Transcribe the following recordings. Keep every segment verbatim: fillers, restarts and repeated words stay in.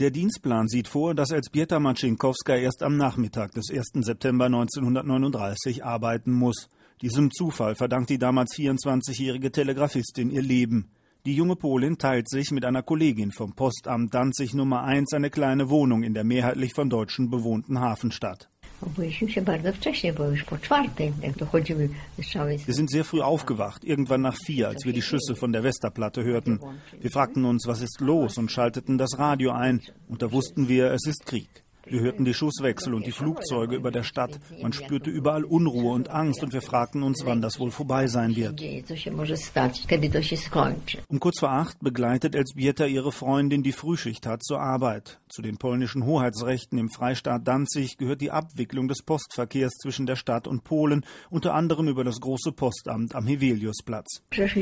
Der Dienstplan sieht vor, dass Elżbieta Marcinkowska erst am Nachmittag des ersten September neunzehnhundertneununddreißig arbeiten muss. Diesem Zufall verdankt die damals vierundzwanzigjährige Telegrafistin ihr Leben. Die junge Polin teilt sich mit einer Kollegin vom Postamt Danzig Nummer eins eine kleine Wohnung in der mehrheitlich von Deutschen bewohnten Hafenstadt. Wir sind sehr früh aufgewacht, irgendwann nach vier, als wir die Schüsse von der Westerplatte hörten. Wir fragten uns, was ist los, und schalteten das Radio ein. Und da wussten wir, es ist Krieg. Wir hörten die Schusswechsel und die Flugzeuge über der Stadt. Man spürte überall Unruhe und Angst, und wir fragten uns, wann das wohl vorbei sein wird. Um kurz vor acht begleitet Elżbieta ihre Freundin, die Frühschicht hat, zur Arbeit. Zu den polnischen Hoheitsrechten im Freistaat Danzig gehört die Abwicklung des Postverkehrs zwischen der Stadt und Polen, unter anderem über das große Postamt am Heveliusplatz.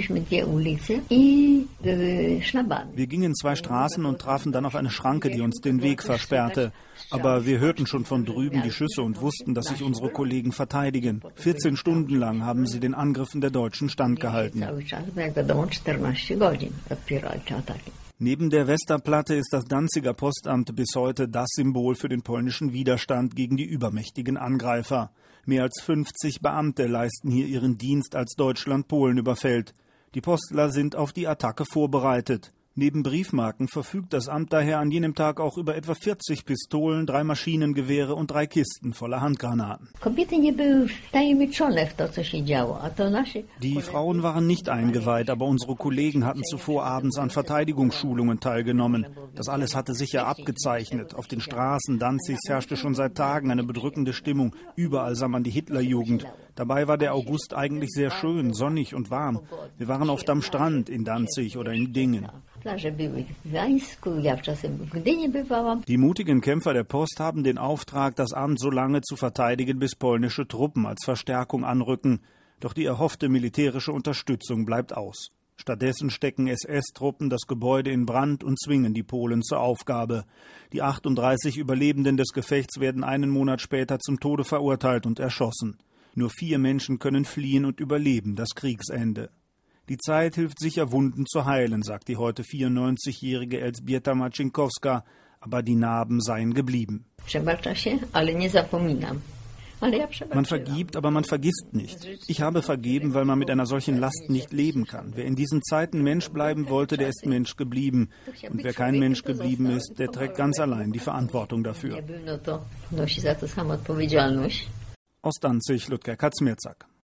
Wir gingen zwei Straßen und trafen dann auf eine Schranke, die uns den Weg versperrte. Aber wir hörten schon von drüben die Schüsse und wussten, dass sich unsere Kollegen verteidigen. vierzehn Stunden lang haben sie den Angriffen der Deutschen standgehalten. Neben der Westerplatte ist das Danziger Postamt bis heute das Symbol für den polnischen Widerstand gegen die übermächtigen Angreifer. Mehr als fünfzig Beamte leisten hier ihren Dienst, als Deutschland Polen überfällt. Die Postler sind auf die Attacke vorbereitet. Neben Briefmarken verfügt das Amt daher an jenem Tag auch über etwa vierzig Pistolen, drei Maschinengewehre und drei Kisten voller Handgranaten. Die Frauen waren nicht eingeweiht, aber unsere Kollegen hatten zuvor abends an Verteidigungsschulungen teilgenommen. Das alles hatte sich ja abgezeichnet. Auf den Straßen Danzigs herrschte schon seit Tagen eine bedrückende Stimmung. Überall sah man die Hitlerjugend. Dabei war der August eigentlich sehr schön, sonnig und warm. Wir waren oft am Strand in Danzig oder in Dingen. Die mutigen Kämpfer der Post haben den Auftrag, das Amt so lange zu verteidigen, bis polnische Truppen als Verstärkung anrücken. Doch die erhoffte militärische Unterstützung bleibt aus. Stattdessen stecken S S-Truppen das Gebäude in Brand und zwingen die Polen zur Aufgabe. Die achtunddreißig Überlebenden des Gefechts werden einen Monat später zum Tode verurteilt und erschossen. Nur vier Menschen können fliehen und überleben das Kriegsende. Die Zeit hilft sicher, Wunden zu heilen, sagt die heute vierundneunzigjährige Elżbieta Marcinkowska, aber die Narben seien geblieben. Man vergibt, aber man vergisst nicht. Ich habe vergeben, weil man mit einer solchen Last nicht leben kann. Wer in diesen Zeiten Mensch bleiben wollte, der ist Mensch geblieben. Und wer kein Mensch geblieben ist, der trägt ganz allein die Verantwortung dafür. Aus Danzig, Ludger Kazmierzak.